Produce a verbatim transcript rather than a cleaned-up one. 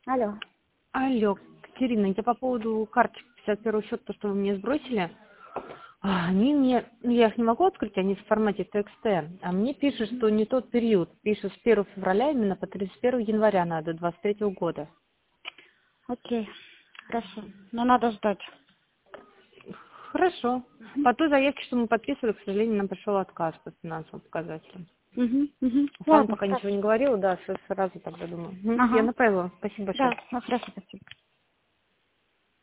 Алло. Алло, Катерина, я по поводу карточек пятьдесят первого счета, то, что вы мне сбросили. А, Они мне, ну, я их не могу открыть, они в формате тэ экс тэ, а мне пишут, что не тот период. Пишут с первого февраля именно по тридцать первого января надо, двадцать третьего года. Окей. Хорошо. Но надо ждать. Хорошо. По той заявке, что мы подписывали, к сожалению, нам пришел отказ по финансовым показателям. Угу, угу. С вами Ладно, пока хорошо. ничего не говорила, да, с- сразу тогда думаю. Мгм. Я Ага. направила. Спасибо Да, большое. ну хорошо, спасибо.